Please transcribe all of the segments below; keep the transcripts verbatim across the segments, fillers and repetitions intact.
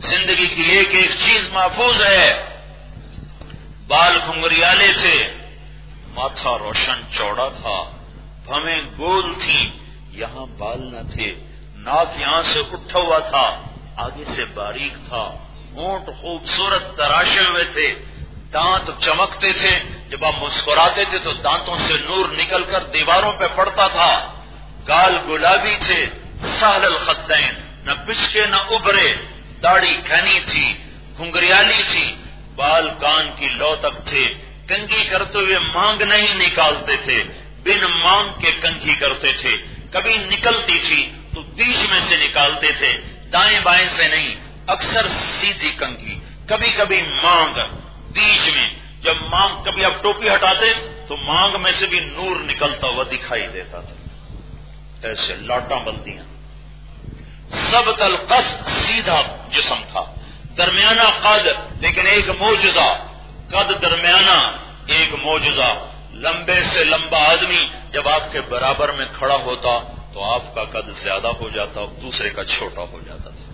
زندگی کی ایک ایک چیز محفوظ ہے. بال گھنگریالے تھے، ماتھا روشن چوڑا تھا، بھویں گول تھی، یہاں بال نہ تھے، ناک یہاں سے اٹھا ہوا تھا، آگے سے باریک تھا، ہونٹ خوبصورت تراشے ہوئے تھے، دانت چمکتے تھے، جب آپ مسکراتے تھے تو دانتوں سے نور نکل کر دیواروں پہ پڑتا تھا، گال گلابی تھے، سہل الخدین، نہ پچکے نہ ابھرے، داڑھی گھنی تھی، گھنگریالی تھی، بال کان کی لو تک تھے، کنگھی کرتے ہوئے مانگ نہیں نکالتے تھے، بن مانگ کے کنگھی کرتے تھے، کبھی نکلتی تھی تو بیچ میں سے نکالتے تھے، دائیں بائیں سے نہیں، اکثر سیدھی کنگھی، کبھی کبھی مانگ بیچ میں، جب مانگ کبھی آپ ٹوپی ہٹاتے تو مانگ میں سے بھی نور نکلتا ہوا دکھائی دیتا تھا، ایسے لاٹاں بلدیاں. سبط القصد، سیدھا جسم تھا، درمیانہ قد، لیکن ایک معجزہ، قد درمیانہ ایک معجزہ، لمبے سے لمبا آدمی جب آپ کے برابر میں کھڑا ہوتا تو آپ کا قد زیادہ ہو جاتا اور دوسرے کا چھوٹا ہو جاتا تھا.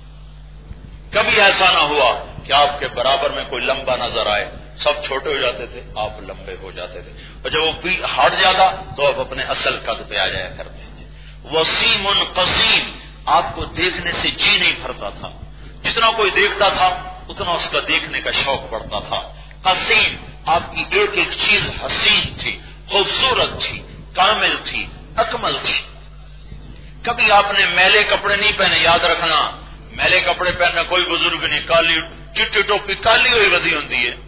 کبھی ایسا نہ ہوا کہ آپ کے برابر میں کوئی لمبا نظر آئے، سب چھوٹے ہو جاتے تھے، آپ لمبے ہو جاتے تھے، اور جب وہ ہٹ جاتا تو آپ اپنے اصل قد پہ آ جایا کرتے تھے. وسیم قسیم، آپ کو دیکھنے سے جی نہیں بھرتا تھا، جتنا کوئی دیکھتا تھا اتنا اس کا دیکھنے کا شوق بڑھتا تھا. قسیم، آپ کی ایک ایک چیز حسین تھی، خوبصورت تھی، کامل تھی، اکمل تھی. کبھی آپ نے میلے کپڑے نہیں پہنے، یاد رکھنا میلے کپڑے پہننا کوئی بزرگ نہیں، کالی چٹی ٹوپی کالی ہوئی ودی ہوتی ہے،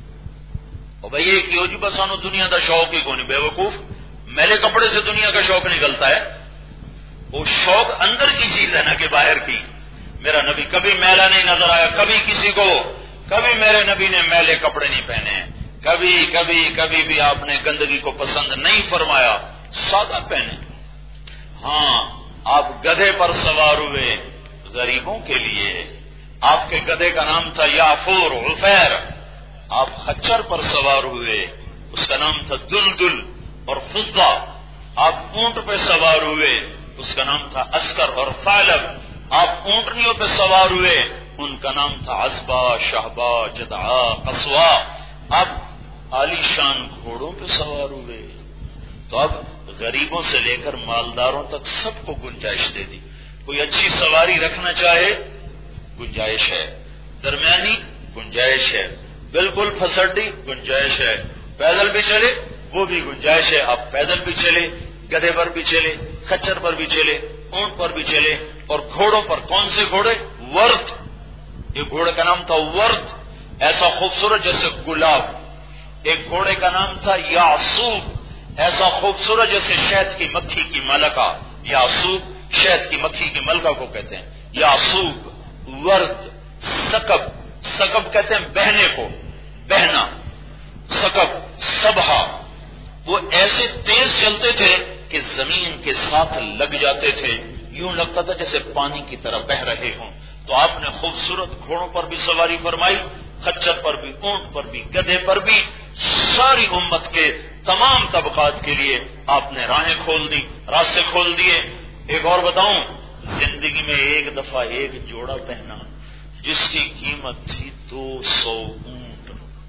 اور بھائی یہ کیوں جی بس سانو دنیا کا شوق ہی کون، بے وقوف، میلے کپڑے سے دنیا کا شوق نکلتا ہے، وہ شوق اندر کی چیز ہے نا کہ باہر کی. میرا نبی کبھی میلا نہیں نظر آیا، کبھی کسی کو، کبھی میرے نبی نے میلے کپڑے نہیں پہنے، کبھی کبھی کبھی بھی آپ نے گندگی کو پسند نہیں فرمایا، سادہ پہنے. ہاں آپ گدھے پر سوار ہوئے غریبوں کے لیے، آپ کے گدھے کا نام تھا یافور عفیر. آپ خچر پر سوار ہوئے، اس کا نام تھا دلدل اور فضہ. آپ اونٹ پہ سوار ہوئے، اس کا نام تھا عسکر اور ثعلب. آپ اونٹنیوں پہ سوار ہوئے، ان کا نام تھا عصبہ، شہبہ، جدعا، قصوا. آپ عالی شان گھوڑوں پہ سوار ہوئے. تو اب غریبوں سے لے کر مالداروں تک سب کو گنجائش دے دی. کوئی اچھی سواری رکھنا چاہے گنجائش ہے، درمیانی گنجائش ہے، بالکل پھسڑی گنجائش ہے، پیدل بھی چلے وہ بھی گنجائش ہے. آپ پیدل بھی چلے، گدھے پر بھی چلے، خچر پر بھی چلے، اونٹ پر بھی چلے. اور گھوڑوں پر کون سے گھوڑے؟ ورد. ایک گھوڑے کا نام تھا ورد، ایسا خوبصورت جیسے گلاب. ایک گھوڑے کا نام تھا یاسوب، ایسا خوبصورت جیسے شہد کی مکھی کی ملکہ. یاسوب شہد کی مکھی کی ملکہ کو کہتے ہیں. یاسوب، ورد، سکب. سکب کہتے ہیں بہنے کو، بہنا. سکب، سبہا. وہ ایسے تیز چلتے تھے کہ زمین کے ساتھ لگ جاتے تھے، یوں لگتا تھا جیسے پانی کی طرح بہ رہے ہوں. تو آپ نے خوبصورت گھوڑوں پر بھی سواری فرمائی، خچر پر بھی، اونٹ پر بھی، گدھے پر بھی. ساری امت کے تمام طبقات کے لیے آپ نے راہیں کھول دی، راستے کھول دیے. ایک اور بتاؤں، زندگی میں ایک دفعہ ایک جوڑا پہنا جس کی قیمت تھی دو سو اونٹ.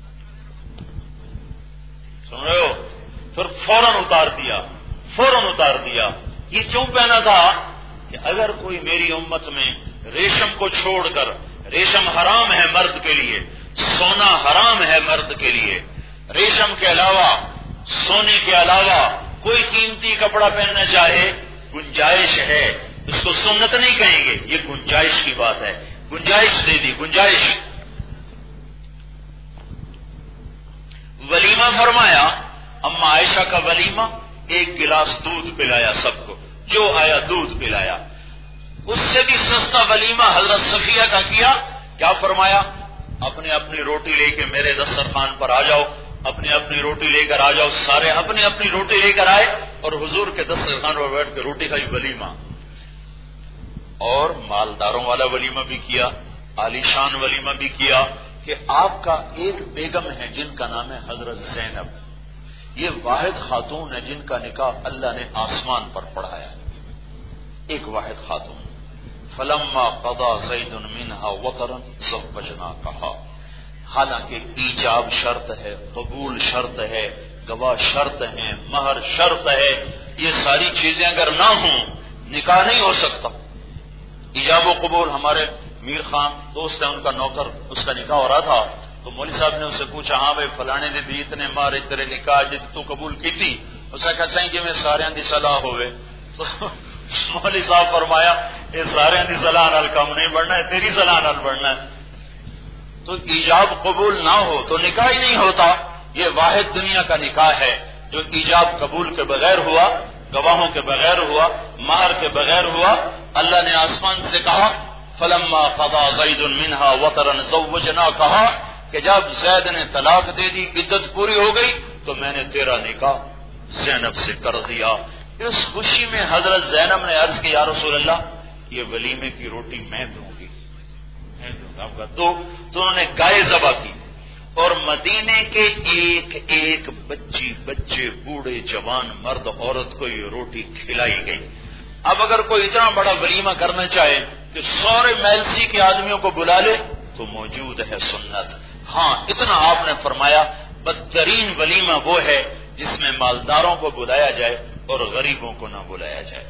سن رہے ہو؟ پھر فوراً اتار دیا، فوراً اتار دیا. یہ کیوں پہنا تھا کہ اگر کوئی میری امت میں ریشم کو چھوڑ کر، ریشم حرام ہے مرد کے لیے، سونا حرام ہے مرد کے لیے، ریشم کے علاوہ، سونے کے علاوہ کوئی قیمتی کپڑا پہننا چاہے، گنجائش ہے. اس کو سنت نہیں کہیں گے، یہ گنجائش کی بات ہے. گنجائش دے دی، گنجائش. ولیمہ فرمایا، اما عائشہ کا ولیمہ، ایک گلاس دودھ پلایا سب کو، جو آیا دودھ پلایا. اس سے بھی سستا ولیمہ حضرت صفیہ کا کیا. کیا فرمایا؟ اپنی اپنی روٹی لے کے میرے دسترخوان پر آ جاؤ، اپنی اپنی روٹی لے کر آ جاؤ. سارے اپنی اپنی روٹی لے کر آئے اور حضور کے دسترخوان پر بیٹھ کے روٹی کھائی، ولیمہ. اور مالداروں والا ولیمہ بھی کیا، عالی شان ولیمہ بھی کیا کہ آپ کا ایک بیگم ہے جن کا نام ہے حضرت زینب. یہ واحد خاتون ہے جن کا نکاح اللہ نے آسمان پر پڑھایا. ایک واحد خاتون فلما قضا زید منها وطرا زوجناکہا، حالانکہ ایجاب شرط ہے، قبول شرط ہے، گواہ شرط ہیں، مہر شرط ہے، یہ ساری چیزیں اگر نہ ہوں نکاح نہیں ہو سکتا۔ ایجاب و قبول، ہمارے میر خان دوست ہے، ان کا نوکر، اس کا نکاح ہو رہا تھا تو مولوی صاحب نے اسے پوچھا، ہاں بھائی فلانے نے بھی اتنے مارے تیرے نکاح جی تو قبول کی تھی؟ اس نے کہا سائیں جی میں سارے دی صلاح ہوئے۔ تو مولوی صاحب فرمایا یہ سارے دی صلاح نال کم نہیں بڑھنا ہے، تیری صلاح نال بڑھنا ہے۔ تو ایجاب قبول نہ ہو تو نکاح ہی نہیں ہوتا۔ یہ واحد دنیا کا نکاح ہے جو ایجاب قبول کے بغیر ہوا، گواہوں کے بغیر ہوا، مہر کے بغیر ہوا۔ اللہ نے آسمان سے کہا فلما قضا زید منها وطرا زوجناکہا، کہ جب زید نے طلاق دے دی، عدت پوری ہو گئی تو میں نے تیرا نکاح زینب سے کر دیا۔ اس خوشی میں حضرت زینب نے عرض کی یا رسول اللہ یہ ولیمے کی روٹی میں دوں گی، میں دوں گا آپ کا۔ تو تو انہوں نے گائے ذبح کی اور مدینے کے ایک ایک بچی بچے بوڑھے جوان مرد عورت کو یہ روٹی کھلائی گئی۔ اب اگر کوئی اتنا بڑا ولیمہ کرنا چاہے کہ سارے میلسی کے آدمیوں کو بلا لے تو موجود ہے سنت۔ ہاں اتنا آپ نے فرمایا بدترین ولیمہ وہ ہے جس میں مالداروں کو بلایا جائے اور غریبوں کو نہ بلایا جائے۔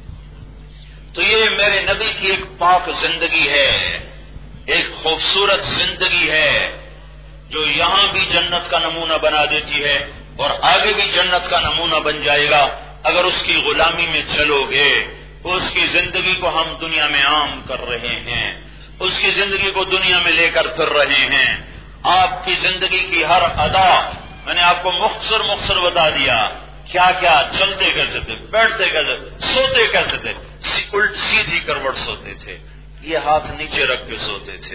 تو یہ میرے نبی کی ایک پاک زندگی ہے، ایک خوبصورت زندگی ہے جو یہاں بھی جنت کا نمونہ بنا دیتی ہے اور آگے بھی جنت کا نمونہ بن جائے گا اگر اس کی غلامی میں چلو گے۔ اس کی زندگی کو ہم دنیا میں عام کر رہے ہیں، اس کی زندگی کو دنیا میں لے کر پھر رہے ہیں۔ آپ کی زندگی کی ہر ادا میں نے آپ کو مختصر مختصر بتا دیا، کیا کیا چلتے کیسے تھے، بیٹھتے کیسے، سوتے کیسے تھے، الٹ سیدھی کروٹ سوتے تھے، یہ ہاتھ نیچے رکھ کے سوتے تھے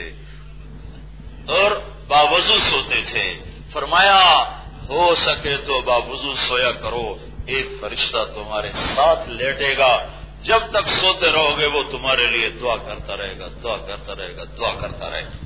اور باوضو سوتے تھے۔ فرمایا ہو سکے تو باوضو سویا کرو، ایک فرشتہ تمہارے ساتھ لیٹے گا، جب تک سوتے رہو گے وہ تمہارے لیے دعا کرتا رہے گا، دعا کرتا رہے گا، دعا کرتا رہے گا۔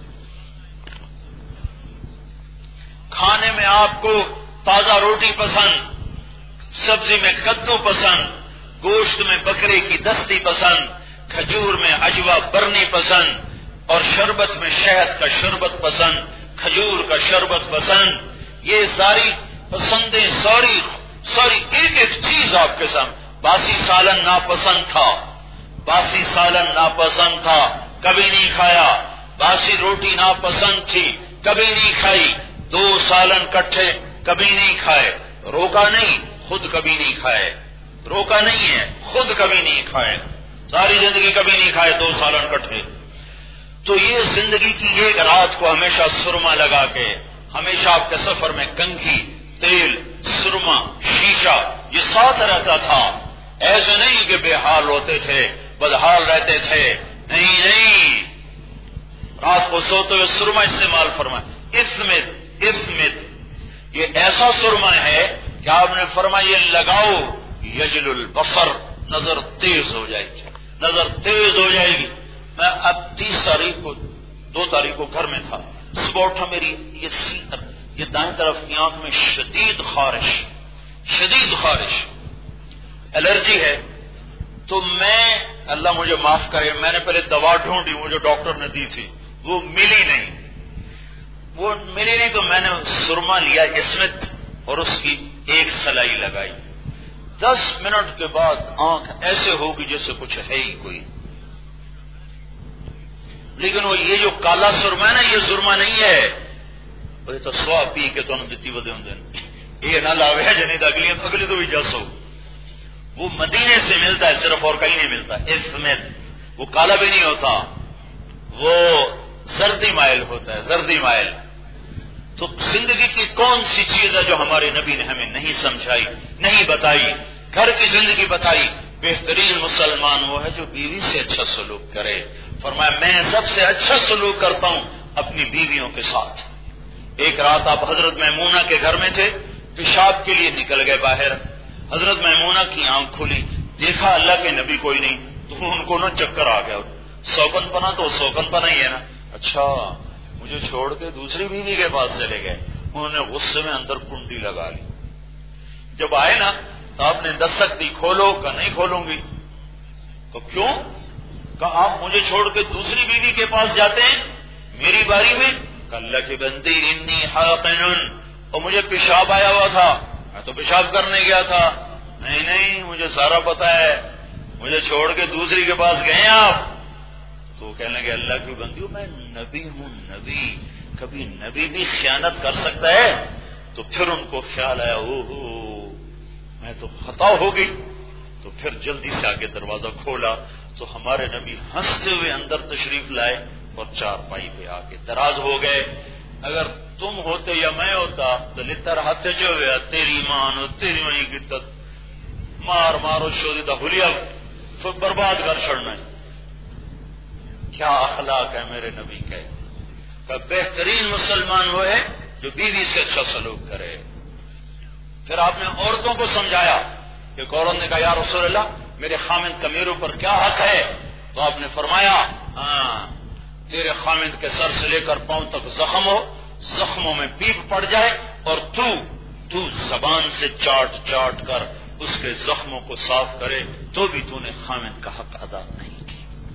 کھانے میں آپ کو تازہ روٹی پسند، سبزی میں کدو پسند، گوشت میں بکرے کی دستی پسند، کھجور میں عجوا برنی پسند اور شربت میں شہد کا شربت پسند، کھجور کا شربت پسند، یہ ساری پسندیں ساری ساری ایک ایک چیز آپ کے سامنے۔ باسی سالن ناپسند تھا، باسی سالن ناپسند تھا، کبھی نہیں کھایا۔ باسی روٹی ناپسند تھی، کبھی نہیں کھائی۔ دو سالن کٹھے کبھی نہیں کھائے، روکا نہیں، خود کبھی نہیں کھائے، روکا نہیں ہے، خود کبھی نہیں کھائے، ساری زندگی کبھی نہیں کھائے دو سالن کٹھے۔ تو یہ زندگی کی ایک رات کو ہمیشہ سرما لگا کے، ہمیشہ آپ کے سفر میں کنگھی، تیل، سرما، شیشہ یہ ساتھ رہتا تھا۔ ایسے نہیں کہ بے حال ہوتے تھے، بدحال رہتے تھے، نہیں نہیں، رات کو سوتے ہوئے سرما استعمال فرمائے۔ اسمت اسمت یہ ایسا سرما ہے کہ آپ نے فرمایا یہ لگاؤ یجل البصر، نظر تیز ہو جائے گی، نظر تیز ہو جائے گی۔ میں اب تیس تاریخ کو دو تاریخ کو گھر میں تھا، صبح اٹھا میری یہ سیدھ یہ دائیں طرف کی آنکھ میں شدید خارش، شدید خارش، الرجی ہے۔ تو میں اللہ مجھے معاف کرے، میں نے پہلے دوا ڈھونڈی، وہ جو ڈاکٹر نے دی تھی وہ ملی نہیں، وہ ملی نہیں تو میں نے سرما لیا اسمت اور اس کی ایک سلائی لگائی۔ دس منٹ کے بعد آنکھ ایسے ہوگی جیسے کچھ ہے ہی کوئی، لیکن وہ یہ جو کالا سرما ہے نا یہ سرما نہیں ہے، وہ تو سوا پی کے تو جتنی ودے ہوں یہ نہ لاوے جنہیں اگلی اگلی تو بھی جس ہو، وہ مدینے سے ملتا ہے صرف اور کہیں نہیں ملتا۔ اسمت وہ کالا بھی نہیں ہوتا، وہ زردی مائل ہوتا ہے، زردی مائل۔ تو زندگی کی کون سی چیز ہے جو ہمارے نبی نے ہمیں نہیں سمجھائی، نہیں بتائی؟ گھر کی زندگی بتائی۔ بہترین مسلمان وہ ہے جو بیوی سے اچھا سلوک کرے۔ فرمایا میں سب سے اچھا سلوک کرتا ہوں اپنی بیویوں کے ساتھ۔ ایک رات آپ حضرت میمونہ کے گھر میں تھے، پیشاب کے لیے نکل گئے باہر، حضرت میمونہ کی آنکھ کھلی، دیکھا اللہ کے نبی کوئی نہیں، تو ان کو نا چکر آ گیا۔ سوکن پنا تو سوکن پنا ہی ہے نا، اچھا مجھے چھوڑ کے دوسری بیوی کے پاس چلے گئے۔ انہوں نے غصے میں اندر کنڈی لگا لی۔ جب آئے نا تو آپ نے دستک دی، کھولو کہ نہیں کھولوں گی؟ تو کیوں؟ کہ آپ مجھے چھوڑ کے دوسری بیوی کے پاس جاتے ہیں میری باری میں؟ اللہ کی بندی انی حاقن، اور مجھے پیشاب آیا ہوا تھا، میں تو پیشاب کرنے گیا تھا۔ نہیں نہیں مجھے سارا پتا ہے، مجھے چھوڑ کے دوسری کے پاس گئے آپ۔ تو کہنے لگے اللہ کی بندی میں نبی ہوں، نبی، کبھی نبی بھی خیانت کر سکتا ہے؟ تو پھر ان کو خیال آیا او ہو میں تو خطا ہو گئی، تو پھر جلدی سے آگے دروازہ کھولا تو ہمارے نبی ہنستے ہوئے اندر تشریف لائے اور چار پائی پہ آ کے دراز ہو گئے۔ اگر تم ہوتے یا میں ہوتا تو لتر ہاتھ جو ہوا تیری مان ہو تیری وہیں کی تت مار مارو شودی دا حلیہ تو برباد کر چھڑنا ہے۔ کیا اخلاق ہے میرے نبی کے، کہ بہترین مسلمان وہ ہے جو بیوی سے اچھا سلوک کرے۔ پھر آپ نے عورتوں کو سمجھایا کہ عورت نے کہا یا رسول اللہ میرے خامند کا میرے اوپر کیا حق ہے؟ تو آپ نے فرمایا ہاں تیرے خامند کے سر سے لے کر پاؤں تک زخم ہو، زخموں میں پیپ پڑ جائے اور تو تو زبان سے چاٹ چاٹ کر اس کے زخموں کو صاف کرے تو بھی تو نے خامند کا حق ادا نہیں کیا۔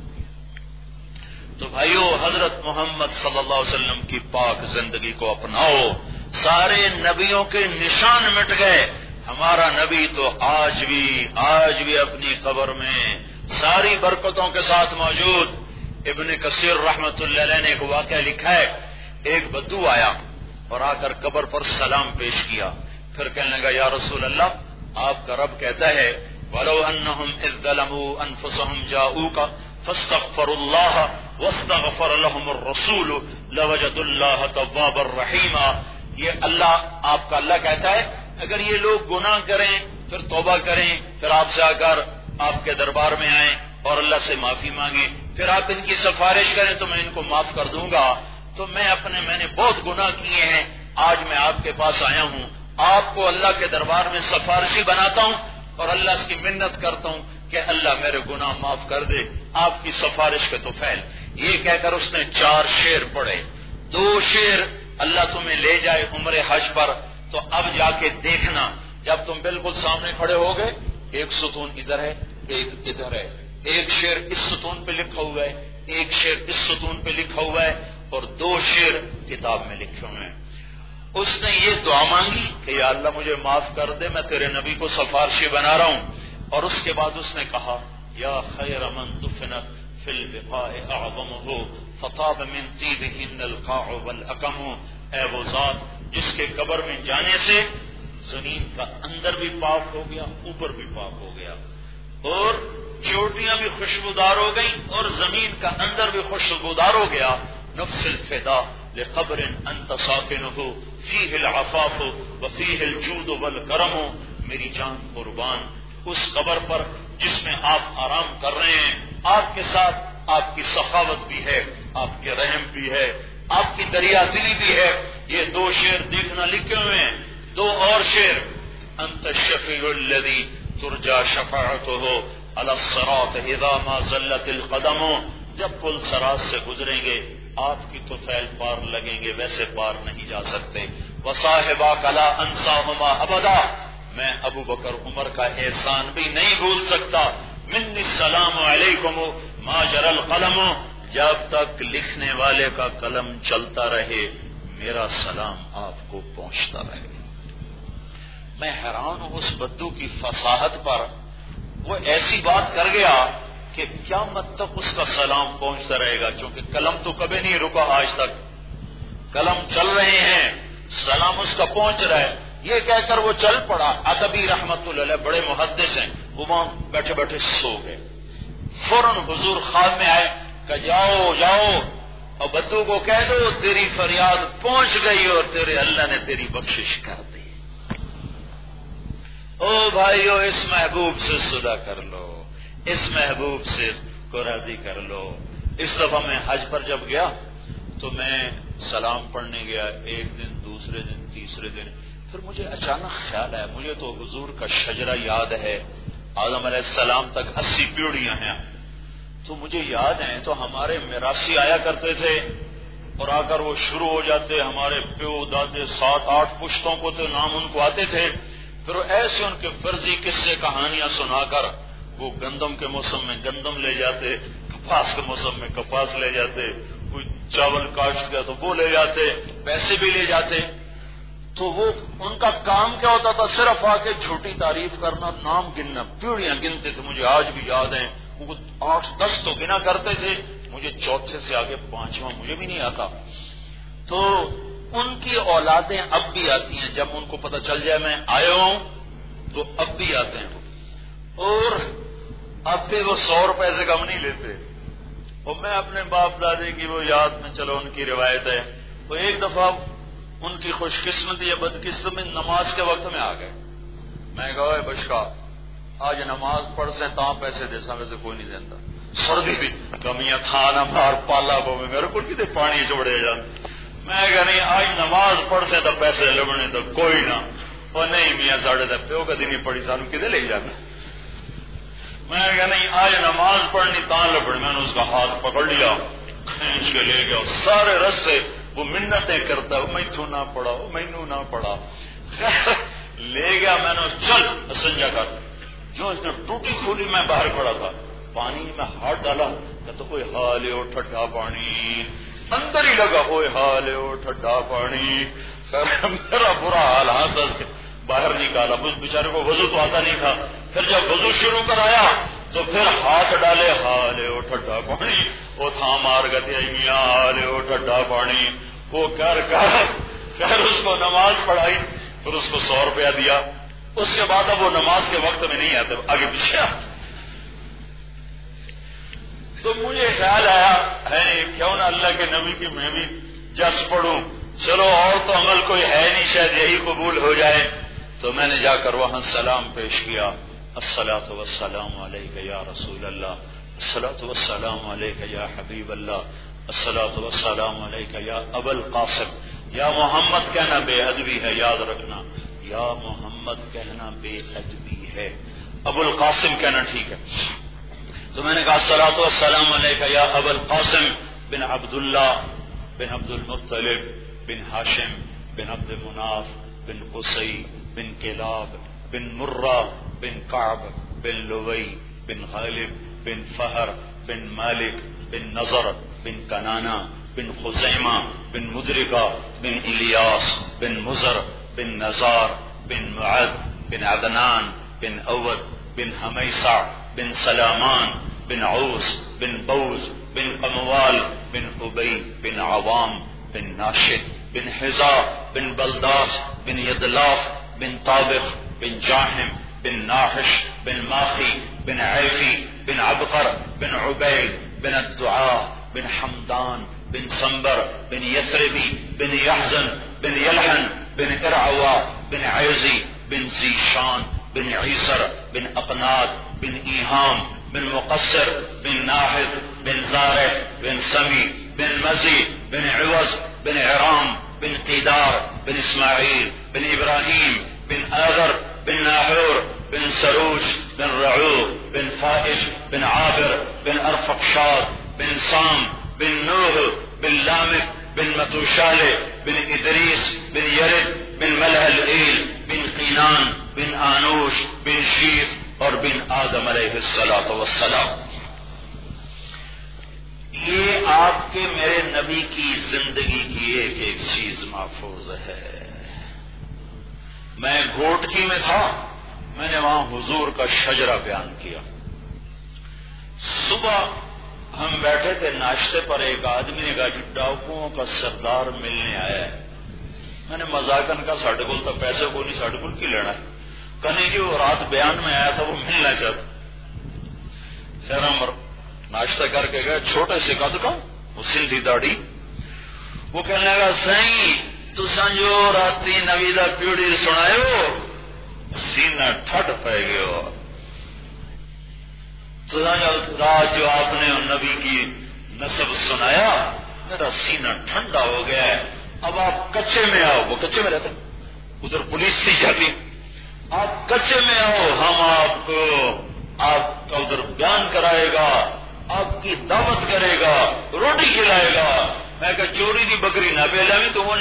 تو بھائیو حضرت محمد صلی اللہ علیہ وسلم کی پاک زندگی کو اپناؤ، سارے نبیوں کے نشان مٹ گئے، ہمارا نبی تو آج بھی آج بھی اپنی قبر میں ساری برکتوں کے ساتھ موجود۔ ابن کثیر رحمت اللہ علیہ نے ایک واقعہ لکھا ہے، ایک بدو آیا اور آ کر قبر پر سلام پیش کیا، پھر کہنے لگا یا رسول اللہ آپ کا رب کہتا ہے وَلَوْ أَنَّهُمْ إِذْ ظَلَمُوا أَنفُسَهُمْ جَاءُوكَ فَاسْتَغْفَرُوا اللَّهَ وَاسْتَغْفَرَ لَهُمُ الرَّسُولُ لَوَجَدُوا اللَّهَ تَوَّابًا رَحِيمًا۔ یہ اللہ آپ کا اللہ کہتا ہے اگر یہ لوگ گناہ کریں پھر توبہ کریں پھر آپ سے آ کر آپ کے دربار میں آئیں اور اللہ سے معافی مانگیں پھر آپ ان کی سفارش کریں تو میں ان کو معاف کر دوں گا۔ تو میں اپنے میں نے بہت گناہ کیے ہیں، آج میں آپ کے پاس آیا ہوں، آپ کو اللہ کے دربار میں سفارشی بناتا ہوں اور اللہ اس کی منت کرتا ہوں کہ اللہ میرے گناہ معاف کر دے، آپ کی سفارش کے تو فعل۔ یہ کہہ کر اس نے چار شعر پڑھے، دو شعر اللہ تمہیں لے جائے عمر حج پر تو اب جا کے دیکھنا جب تم بالکل سامنے کھڑے ہو گئے ایک ستون ادھر ہے ایک ادھر ہے، ایک شعر اس ستون پہ لکھا ہوا ہے ایک شعر اس ستون پہ لکھا ہوا ہے اور دو شعر کتاب میں لکھے ہوئے ہیں۔ اس نے یہ دعا مانگی کہ یا اللہ مجھے معاف کر دے، میں تیرے نبی کو سفارشی بنا رہا ہوں، اور اس کے بعد اس نے کہا یا خیر من دفنت فی البقاء اعظمہ فطاب من طیبہن القاع والاکم، اے وہ ذات جس کے قبر میں جانے سے زمین کا اندر بھی پاک ہو گیا اوپر بھی پاک ہو گیا اور چوٹیاں بھی خوشبودار ہو گئی اور زمین کا اندر بھی خوشبودار ہو گیا۔ نفس الفدا لقبر انت ساکنہ فیہ العفاف وفیہ الجود والکرم، میری جان قربان اس قبر پر جس میں آپ آرام کر رہے ہیں، آپ کے ساتھ آپ کی سخاوت بھی ہے، آپ کے رحم بھی ہے، آپ کی دریا دلی بھی ہے۔ یہ دو شعر دیکھنا لکھے ہوئے ہیں، دو اور شعر انت الشفیع الذی ترجا شفاعتہ علی الصراط اذا ما زلت القدم، جب پل صراط سے گزریں گے آپ کی تو فیل پار لگیں گے، ویسے پار نہیں جا سکتے۔ وصاحبا کلا انساہما ابدا، میں ابو بکر عمر کا احسان بھی نہیں بھول سکتا۔ منی السلام علیکم ما جرى القلم، جب تک لکھنے والے کا قلم چلتا رہے میرا سلام آپ کو پہنچتا رہے۔ میں حیران ہوں اس بدو کی فصاحت پر، وہ ایسی بات کر گیا کہ قیامت تک اس کا سلام پہنچتا رہے گا، چونکہ قلم تو کبھی نہیں رکا آج تک، قلم چل رہے ہیں سلام اس کا پہنچ رہا ہے۔ یہ کہہ کر وہ چل پڑا۔ عتبی رحمت اللہ علیہ بڑے محدث ہیں، وہ وہاں بیٹھے بیٹھے سو گئے، فوراً حضور خواب میں آئے کہ جاؤ جاؤ اور بدو کو کہہ دو تیری فریاد پہنچ گئی اور تیرے اللہ نے تیری بخشش کر دی۔ او بھائیو اس محبوب سے صلح کر لو، اس محبوب سے کو راضی کر لو۔ اس دفعہ میں حج پر جب گیا تو میں سلام پڑھنے گیا، ایک دن دوسرے دن تیسرے دن، پھر مجھے اچانک خیال آیا مجھے تو حضور کا شجرہ یاد ہے، آدم علیہ السلام تک اسی پیڑیاں ہیں، تو مجھے یاد ہیں تو ہمارے میراثی آیا کرتے تھے اور آ کر وہ شروع ہو جاتے، ہمارے پیو دادے سات آٹھ پشتوں کو تو نام ان کو آتے تھے، پھر وہ ایسے ان کے فرضی قصے کہانیاں سنا کر وہ گندم کے موسم میں گندم لے جاتے، کپاس کے موسم میں کپاس لے جاتے، کوئی چاول کاشت گیا تو وہ لے جاتے، پیسے بھی لے جاتے. تو وہ ان کا کام کیا ہوتا تھا؟ صرف آ کے جھوٹی تعریف کرنا، نام گننا، پیڑیاں گنتے تھے. مجھے آج بھی یاد ہے، وہ آٹھ دس تو گنا کرتے تھے، مجھے چوتھے سے آگے پانچواں مجھے بھی نہیں آتا. تو ان کی اولادیں اب بھی آتی ہیں، جب ان کو پتہ چل جائے میں آیا ہوں تو اب بھی آتے ہیں، اور اب بھی وہ سو روپے سے کم نہیں لیتے. اور میں اپنے باپ دادے کی وہ یاد میں، چلو ان کی روایت ہے، تو ایک دفعہ ان کی خوش قسمتی یا بدقسمتی نماز کے وقت میں آ گئے. میں کہا بشکا آج نماز پڑھ سے تاں پیسے دے سا ویسے کوئی نہیں دینا. سردی تھی کمیاں تھانا مار پالا بو میں میرے کو کتنے پانی چوڑے جان. میں کہ نہیں آج نماز پڑھ سے تو پیسے لبنے تو کوئی نہ. اور نہیں میاں ساڑھے تو پیو کدی نہیں پڑھی سانو کدے لے جانا. میں کہ نہیں آج نماز پڑھنی تاں لبڑ. میں نے اس کا ہاتھ پکڑ لیا، کھینچ کے لے گیا، سارے رستے وہ منتیں کرتا، وہ مینوں نہ پڑا، وہ مینوں نہ پڑا، لے گیا. میں نے چل سنجا کر، جو اس نے ٹوٹی کھولی میں باہر پڑا تھا، پانی میں ہاتھ ڈالا تو کوئی حال ہو ٹھڈا پانی اندر ہی لگا، ہوئے حال ہو ٹھڈا پانی. میرا برا حال ہنس ہنس کے باہر نکالا. اس بیچارے کو وضو تو آتا نہیں تھا. پھر جب وضو شروع کرایا تو پھر ہاتھ ڈالے، حال ہو ٹھڈا پانی. وہ تھا مار گتے میاں حال ہو ٹھڈا پانی. وہ کر کر اس کو نماز پڑھائی، پھر اس کو سو روپیہ دیا. اس کے بعد اب وہ نماز کے وقت میں نہیں آتے، آگے پیچھے. تو مجھے خیال آیا ہے کیوں نہ اللہ کے نبی کی میں بھی جس پڑھوں. چلو اور تو عمل کوئی ہے نہیں، شاید یہی قبول ہو جائے. تو میں نے جا کر وہاں سلام پیش کیا. الصلاۃ والسلام علیک یا رسول اللہ، الصلاۃ والسلام علیک یا حبیب اللہ، الصلاۃ والسلام علیک یا ابا القاسم. یا محمد کہنا بے ادبی ہے، یاد رکھنا، یا محمد کہنا بے ادبی ہے، ابو القاسم کہنا ٹھیک ہے. تو میں نے کہا الصلاۃ والسلام علیک یا ابا القاسم بن عبداللہ بن عبد المطلب بن ہاشم بن عبد مناف بن قصی بن کلاب بن مرہ بن کعب بن لوی بن غالب بن فہر بن مالک بن نضر بن کنانہ بن خزیمہ بن مدرکہ بن الیاس بن مزر بن نزار بن معد بن عدنان بن اود بن حمیسع بن سلامان بن عوس بن بوز بن قموال بن ابی بن عوام بن ناشد بن حزا بن بلداس بن یدلاف بن طابخ بن جاہم بن ناحش بن ماخی بن عیفی بن عبقر بن عبیل بن الدعاء بن حمدان بن سنبر بن یثربی بن یحزن بن یلحن بن ارعوا بن عیزی بن زیشان بن عیسر بن اقناد بن ایہام بن مقصر بن ناحذ بن زارع بن سمی بن مزی بن عوض بن عرام بن قیدار بن اسماعیل بن ابراہیم بن آذر بن ناحور بن سروج بن رعوب بن فائش بن عابر بن ارفقشاد بن سام بن نوح بن لامک بن متوشالہ بن ادریس بن یرد بن ملح العیل بن قینان بن آنوش بن شیف اور بن آدم علیہ الصلوۃ والسلام. یہ آپ کے میرے نبی کی زندگی کی ایک ایک چیز محفوظ ہے. میں گھوٹکی میں تھا، میں نے وہاں حضور کا شجرہ بیان کیا. صبح ہم بیٹھے تھے ناشتے پر، ایک آدمی نے کہا جی ڈاکوؤں کا سردار ملنے آیا ہے. میں نے مذاقن کہا ساڈے کول تو پیسے کو نہیں، ساڈے کول کی لینا ہے. کہنے کی وہ رات بیان میں آیا تھا، وہ ملنا چاہتا. پھر ہم ناشتہ کر کے گئے، چھوٹے سے قد کا، وہ سندھی داڑھی. وہ کہنے لگا سائیں تساں جو راتی نوی دا پیڑی سنائے ہو سینہ ٹھڈ پہ گیا. رات جو آپ نے نبی کی نسب سنایا میرا سینہ ٹھنڈا ہو گیا ہے. اب آپ کچے میں آؤ. وہ کچے میں رہتے، ادھر پولیس سی جاتی. آپ کچے میں آؤ، ہم آپ کو آپ کا ادھر بیان کرائے گا، آپ کی دعوت کرے گا، روٹی کھلائے گا. میں کہ چوری کی بکری نہ پہلا بھی تو وہ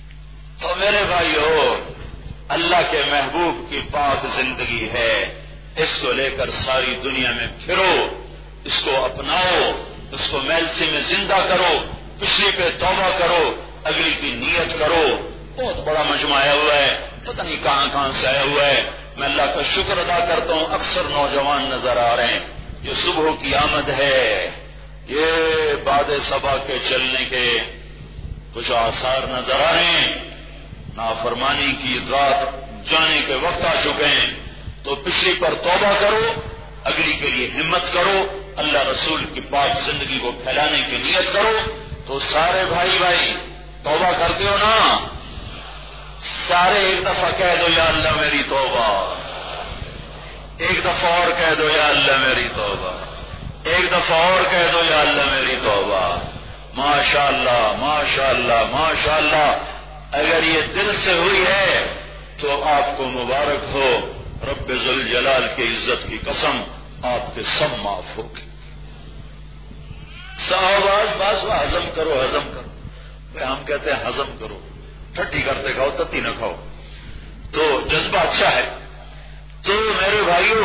تو میرے بھائیو اللہ کے محبوب کی پاک زندگی ہے. اس کو لے کر ساری دنیا میں پھرو، اس کو اپناؤ، اس کو میلسی میں زندہ کرو، پچھلی پہ توبہ کرو، اگلی کی نیت کرو۔ بہت بڑا مجمع آیا ہوا ہے، پتہ نہیں کہاں کہاں سے آیا ہوا ہے۔ میں اللہ کا شکر ادا کرتا ہوں، اکثر نوجوان نظر آ رہے ہیں۔ یہ صبح کی آمد ہے، یہ بعد صبح کے چلنے کے کچھ آثار نظر آ رہے ہیں۔ نافرمانی کی رات جانے کے وقت آ چکے ہیں، تو پچھلی پر توبہ کرو، اگلی کے لیے ہمت کرو، اللہ رسول کی پاک زندگی کو پھیلانے کی نیت کرو۔ تو سارے بھائی بھائی توبہ کرتے ہو نا؟ سارے ایک دفعہ کہہ دو یا اللہ میری توبہ، ایک دفعہ اور کہہ دو یا اللہ میری توبہ، ایک دفعہ اور کہہ دو یا اللہ میری توبہ۔ ماشاء اللہ ماشاء اللہ ماشاء اللہ، اگر یہ دل سے ہوئی ہے تو آپ کو مبارک ہو، رب ذوالجلال کی عزت کی قسم آپ کے سب معاف ہو گئے۔ صحابہ باز وہ ہضم کرو ہضم کرو، ہم کہتے ہیں ہضم کرو، ٹھٹی کرتے کھاؤ تتی نہ کھاؤ، تو جذبہ اچھا ہے۔ تو میرے بھائیوں،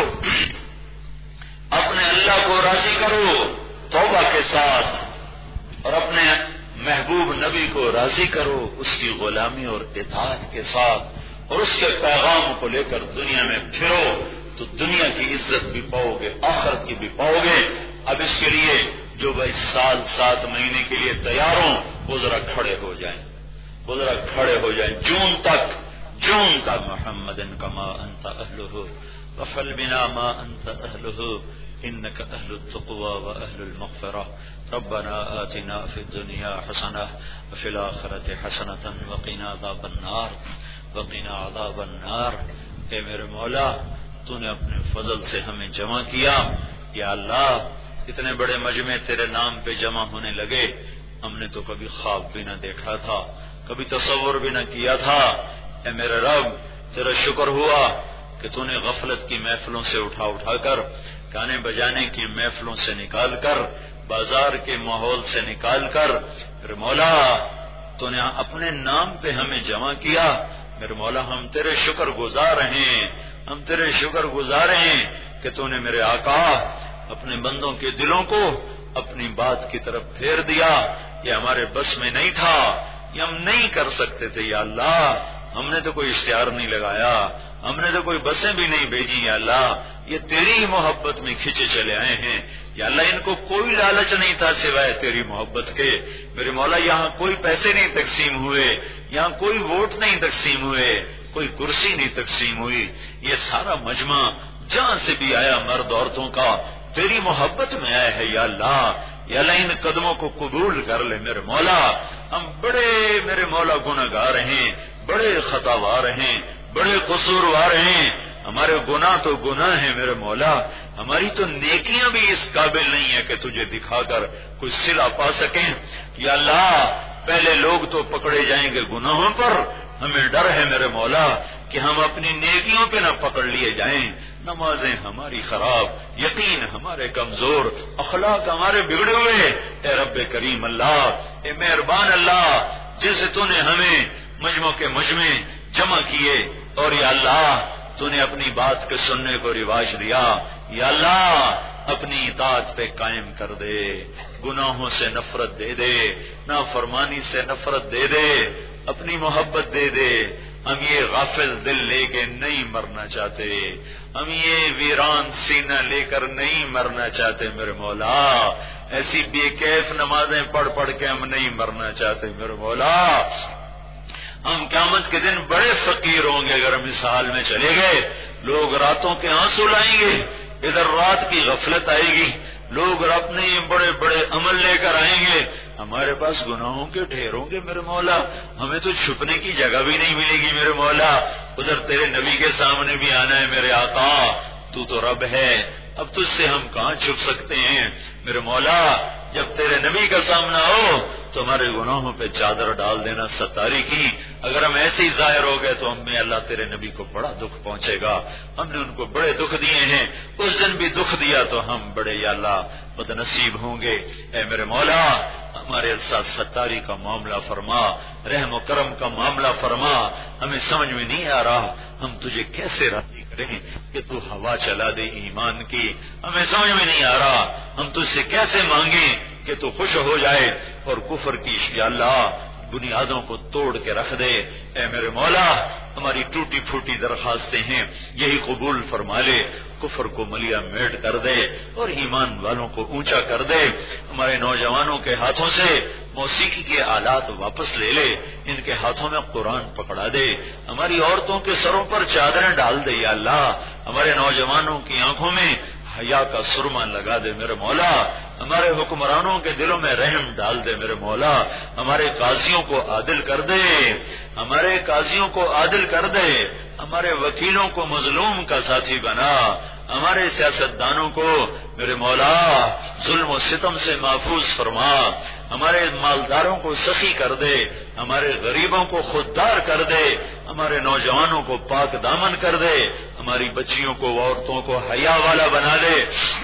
اپنے اللہ کو راضی کرو توبہ کے ساتھ، اور اپنے محبوب نبی کو راضی کرو اس کی غلامی اور اطاعت کے ساتھ، اور اس کے پیغام کو لے کر دنیا میں پھرو، تو دنیا کی عزت بھی پاؤ گے، آخرت کی بھی پاؤ گے۔ اب اس کے لیے جو بھائی سال سات مہینے کے لیے تیار ہوں وہ ذرا کھڑے ہو جائیں، وہ ذرا کھڑے ہو جائیں جون تک، جون تک۔ محمد کما انت اہلہ وفل بنا ما انت اہلہ انک اہل التقوی واہل المغفرہ ربنا آتنا فی الدنیا حسنہ وفی الآخرۃ حسنۃ وقنا عذاب النار وقنا عذاب النار۔ اے میرے مولا، تو نے اپنے فضل سے ہمیں جمع کیا، یا اللہ اتنے بڑے مجمع تیرے نام پہ جمع ہونے لگے، ہم نے تو کبھی خواب بھی نہ دیکھا تھا، کبھی تصور بھی نہ کیا تھا۔ اے میرے رب، تیرا شکر ہوا کہ تو نے غفلت کی محفلوں سے اٹھا اٹھا کر، گانے بجانے کی محفلوں سے نکال کر، بازار کے ماحول سے نکال کر، میرے مولا تو نے اپنے نام پہ ہمیں جمع کیا۔ میرے مولا ہم تیرے شکر گزار ہیں، ہم تیرے شکر گزار ہیں کہ تو نے میرے آقا اپنے بندوں کے دلوں کو اپنی بات کی طرف پھیر دیا۔ یہ ہمارے بس میں نہیں تھا، یہ ہم نہیں کر سکتے تھے یا اللہ، ہم نے تو کوئی اشتہار نہیں لگایا، ہم نے تو کوئی بسیں بھی نہیں بھیجی یا اللہ، یہ تیری ہی محبت میں کھینچے چلے آئے ہیں یا اللہ۔ ان کو کوئی لالچ نہیں تھا سوائے تیری محبت کے۔ میرے مولا یہاں کوئی پیسے نہیں تقسیم ہوئے، یہاں کوئی ووٹ نہیں تقسیم ہوئے، کوئی کرسی نہیں تقسیم ہوئی، یہ سارا مجمع جہاں سے بھی آیا مرد عورتوں کا تیری محبت میں آیا ہے یا اللہ۔ یا اللہ ان قدموں کو قبول کر لے میرے مولا، ہم بڑے میرے مولا گناہگار ہیں، بڑے خطاوار ہیں، بڑے قصوروار ہیں، ہمارے گناہ تو گناہ ہیں میرے مولا، ہماری تو نیکیاں بھی اس قابل نہیں ہے کہ تجھے دکھا کر کوئی صلہ پا سکیں یا اللہ۔ پہلے لوگ تو پکڑے جائیں گے گناہوں پر، ہمیں ڈر ہے میرے مولا کہ ہم اپنی نیکیوں پہ نہ پکڑ لیے جائیں۔ نمازیں ہماری خراب، یقین ہمارے کمزور، اخلاق ہمارے بگڑے ہوئے، اے رب کریم اللہ، اے مہربان اللہ، جسے تو نے ہمیں مجمع کے مجمع جمع کیے، اور یا اللہ تو نے اپنی بات کے سننے کو رواج دیا، یا اللہ اپنی اطاعت پہ قائم کر دے، گناہوں سے نفرت دے دے، نافرمانی سے نفرت دے دے، اپنی محبت دے دے۔ ہم یہ غافل دل لے کے نہیں مرنا چاہتے، ہم یہ ویران سینہ لے کر نہیں مرنا چاہتے میرے مولا، ایسی بے کیف نمازیں پڑھ پڑھ کے ہم نہیں مرنا چاہتے میرے مولا۔ ہم قیامت کے دن بڑے فقیر ہوں گے اگر ہم اس حال میں چلے گئے، لوگ راتوں کے آنسو لائیں گے، ادھر رات کی غفلت آئے گی، لوگ اپنے بڑے بڑے عمل لے کر آئیں گے، ہمارے پاس گناہوں کے ڈھیر ہوں گے میرے مولا، ہمیں تو چھپنے کی جگہ بھی نہیں ملے گی میرے مولا۔ ادھر تیرے نبی کے سامنے بھی آنا ہے میرے آقا، تو تو رب ہے، اب تجھ سے ہم کہاں چھپ سکتے ہیں میرے مولا۔ جب تیرے نبی کا سامنا ہو تو ہمارے گناہوں پہ چادر ڈال دینا ستاری کی، اگر ہم ایسے ہی ظاہر ہو گئے تو ہمیں اللہ تیرے نبی کو بڑا دکھ پہنچے گا، ہم نے ان کو بڑے دکھ دیے ہیں، اس دن بھی دکھ دیا تو ہم بڑے یا اللہ بد نصیب ہوں گے۔ اے میرے مولا ہمارے ساتھ ستاری کا معاملہ فرما، رحم و کرم کا معاملہ فرما، ہمیں سمجھ میں نہیں آ رہا ہم تجھے کیسے راضی کریں کہ تو ہوا چلا دے ایمان کی؟ ہمیں سمجھ میں نہیں آ رہا ہم تجھ سے کیسے مانگیں کہ تو خوش ہو جائے اور کفر کی یا اللہ بنیادوں کو توڑ کے رکھ دے۔ اے میرے مولا ہماری ٹوٹی پھوٹی درخواستیں ہیں، یہی قبول فرما لے، کفر کو ملیا میٹ کر دے اور ایمان والوں کو اونچا کر دے۔ ہمارے نوجوانوں کے ہاتھوں سے موسیقی کے آلات واپس لے لے، ان کے ہاتھوں میں قرآن پکڑا دے، ہماری عورتوں کے سروں پر چادریں ڈال دے یا اللہ، ہمارے نوجوانوں کی آنکھوں میں حیا کا سرما لگا دے میرے مولا، ہمارے حکمرانوں کے دلوں میں رحم ڈال دے میرے مولا، ہمارے قاضیوں کو عادل کر دے، ہمارے قاضیوں کو عادل کر دے، ہمارے وکیلوں کو مظلوم کا ساتھی بنا، ہمارے سیاستدانوں کو میرے مولا ظلم و ستم سے محفوظ فرما، ہمارے مالداروں کو سخی کر دے، ہمارے غریبوں کو خوددار کر دے، ہمارے نوجوانوں کو پاک دامن کر دے، ہماری بچیوں کو عورتوں کو حیا والا بنا دے۔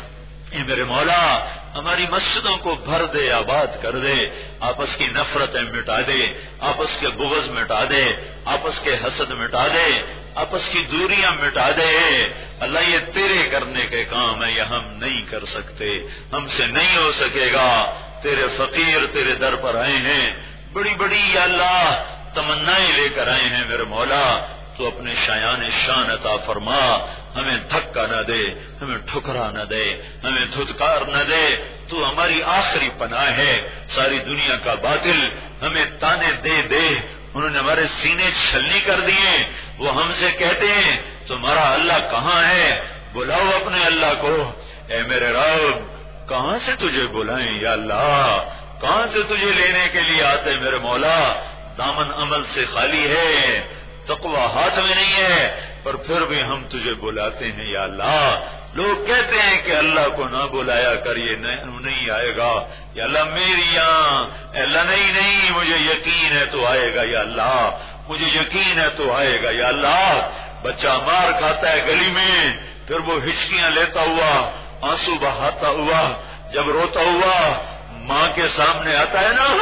اے میرے مولا ہماری مسجدوں کو بھر دے، آباد کر دے، آپس کی نفرتیں مٹا دے، آپس کے بغض مٹا دے، آپس کے حسد مٹا دے، آپس کی دوریاں مٹا دے۔ اللہ یہ تیرے کرنے کے کام ہے، یہ ہم نہیں کر سکتے، ہم سے نہیں ہو سکے گا۔ تیرے فقیر تیرے در پر آئے ہیں، بڑی بڑی یا اللہ تمنائیں لے کر آئے ہیں میرے مولا، تو اپنے شایان شان عطا فرما، ہمیں دھکا نہ دے، ہمیں ٹھکرا نہ دے، ہمیں دھتکار نہ دے، تو ہماری آخری پناہ ہے۔ ساری دنیا کا باطل ہمیں تانے دے دے، انہوں نے ہمارے سینے چھلنی کر دیے، وہ ہم سے کہتے ہیں تمہارا اللہ کہاں ہے؟ بلاؤ اپنے اللہ کو۔ اے میرے رب کہاں سے تجھے بلائیں یا اللہ، کہاں سے تجھے لینے کے لیے آتے میرے مولا؟ دامن عمل سے خالی ہے، تقوی ہاتھ میں نہیں ہے، پر پھر بھی ہم تجھے بلاتے ہیں یا اللہ۔ لوگ کہتے ہیں کہ اللہ کو نہ بلایا کر، یہ نہیں آئے گا یا اللہ، میری یہاں اللہ نہیں نہیں مجھے یقین ہے تو آئے گا یا اللہ، مجھے یقین ہے تو آئے گا یا اللہ۔ بچہ مار کھاتا ہے گلی میں، پھر وہ ہچکیاں لیتا ہوا، آنسو بہاتا ہوا، جب روتا ہوا ماں کے سامنے آتا ہے نا،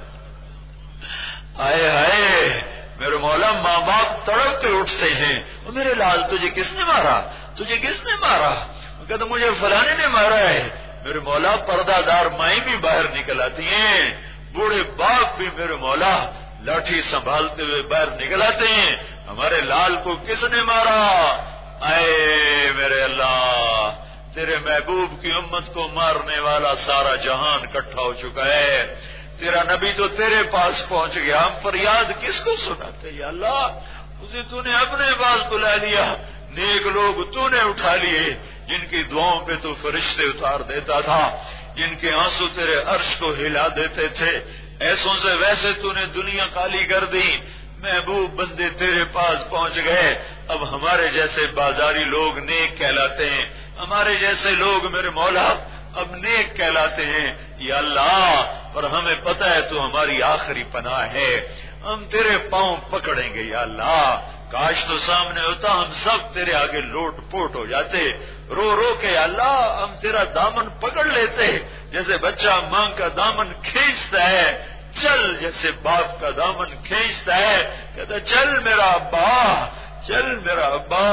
آئے ہائے میرے مولا ماں باپ تڑپ کے اٹھتے ہیں، وہ میرے لال تجھے کس نے مارا، تجھے کس نے مارا؟ وہ کہتا مجھے فلانے نے مارا ہے۔ میرے مولا پردہ دار مائیں بھی باہر نکل آتی ہیں، بوڑھے باپ بھی میرے مولا لاٹھی سنبھالتے ہوئے باہر نکل آتے ہیں، ہمارے لال کو کس نے مارا؟ اے میرے اللہ، تیرے محبوب کی امت کو مارنے والا سارا جہان اکٹھا ہو چکا ہے، تیرا نبی تو تیرے پاس پہنچ گیا، ہم فریاد کس کو سناتے یا اللہ؟ اسے تو نے اپنے پاس بلا لیا، نیک لوگ تو نے اٹھا لیے، جن کی دعاؤں پہ تو فرشتے اتار دیتا تھا، جن کے آنسو تیرے عرش کو ہلا دیتے تھے، ایسوں سے ویسے تو نے دنیا کالی کر دی، محبوب بندے تیرے پاس پہنچ گئے۔ اب ہمارے جیسے بازاری لوگ نیک کہلاتے ہیں، ہمارے جیسے لوگ میرے مولا اب نیک کہلاتے ہیں یا اللہ، پر ہمیں پتہ ہے تو ہماری آخری پناہ ہے، ہم تیرے پاؤں پکڑیں گے یا اللہ۔ کاش تو سامنے ہوتا، ہم سب تیرے آگے لوٹ پوٹ ہو جاتے، رو رو کے یا اللہ ہم تیرا دامن پکڑ لیتے، جیسے بچہ ماں کا دامن کھینچتا ہے، چل جیسے باپ کا دامن کھینچتا ہے، کہتا چل میرا ابا، چل میرا ابا۔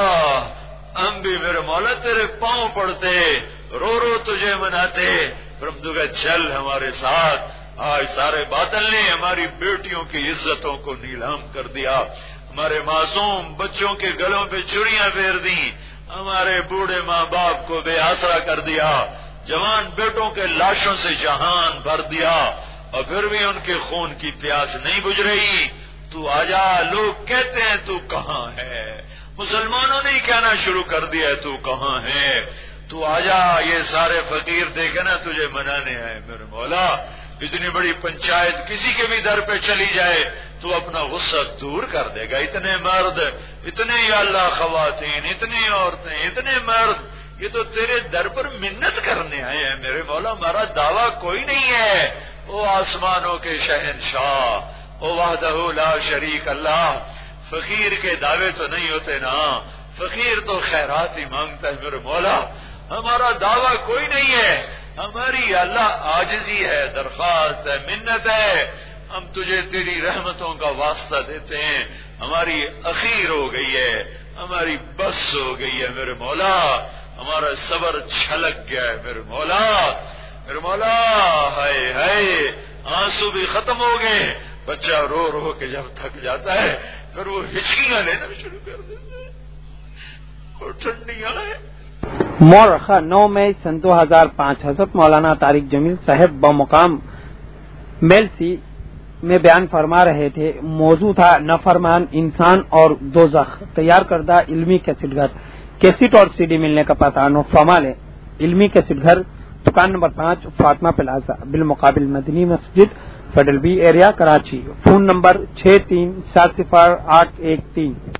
ہم بھی میرے مولا تیرے پاؤں پڑتے، رو رو تجھے مناتے، ہم تو کہ چل ہمارے ساتھ۔ آج سارے باطل نے ہماری بیٹیوں کی عزتوں کو نیلام کر دیا، ہمارے معصوم بچوں کے گلوں پہ چوڑیاں پھیر دی، ہمارے بوڑھے ماں باپ کو بے آسرا کر دیا، جوان بیٹوں کے لاشوں سے جہان بھر دیا، اور پھر بھی ان کے خون کی پیاس نہیں بجھ رہی۔ تو آجا، لوگ کہتے ہیں تو کہاں ہے، مسلمانوں نے کہنا شروع کر دیا ہے تو کہاں ہے، تو آجا، یہ سارے فقیر دیکھے نا تجھے منانے آئے میرے مولا۔ اتنی بڑی پنچایت کسی کے بھی در پہ چلی جائے تو اپنا غصہ دور کر دے گا، اتنے مرد، اتنے یا اللہ خواتین، اتنی عورتیں، اتنے مرد، یہ تو تیرے در پر منت کرنے آئے ہیں میرے مولا، ہمارا دعویٰ کوئی نہیں ہے۔ او آسمانوں کے شہنشاہ، او وحدہ لا شریک اللہ، فقیر کے دعوے تو نہیں ہوتے نا، فقیر تو خیرات ہی مانگتا ہے میرے مولا، ہمارا دعویٰ کوئی نہیں ہے، ہماری اللہ عاجزی ہے، درخواست ہے، منت ہے، ہم تجھے تیری رحمتوں کا واسطہ دیتے ہیں، ہماری اخیر ہو گئی ہے، ہماری بس ہو گئی ہے میرے مولا، ہمارا صبر چھلک گیا ہے میرے مولا، میرے مولا، ہائے ہائے، آنسو بھی ختم ہو گئے، بچہ رو رو کے جب تھک جاتا ہے پھر وہ ہچکیاں لینا شروع کر دیتا ہے اور ٹھنڈیاں ہے۔ مورخہ نو مئی سن دو ہزار پانچ حضرت مولانا طارق جمیل صاحب بمقام میلسی میں بیان فرما رہے تھے۔ موضوع تھا نافرمان انسان اور دوزخ۔ تیار کردہ علمی کیسٹ گھر، کیسٹ اور سی ڈی ملنے کا پتہ نوٹ فرما لیں۔ علمی کیسٹ گھر، دکان نمبر پانچ، فاطمہ پلازا، بالمقابل Madni Masjid, federal B area, Karachi. Phone number چھ تین سات صفر آٹھ ایک تین۔